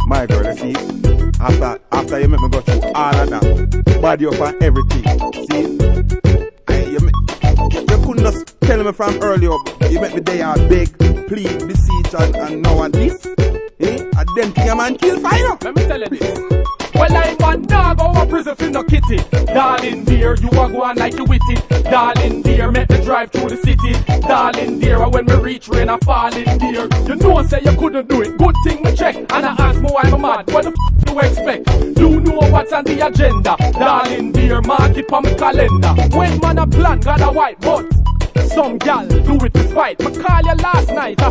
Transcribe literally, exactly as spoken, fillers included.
My girl, you see, after after you make me go through all of that, body up and everything, see, I, you, make, you, you couldn't just tell me from earlier, you make me there beg, plead, beseech, and, and now and this, eh? And then thing a man kill fire. Let me tell you this. Well, I'm a dog over prison for no kitty. Darling dear, you are going like you witty. Darling dear, make me drive through the city. Darling dear, when we reach rain, I fall in dear. You know, say you couldn't do it. Good thing me check. And I ask me why I'm mad. What the f do you expect? You know what's on the agenda. Darling dear, mark it on my calendar. When man a plan, got a white butt. Some gal do it despite. I call you last night, I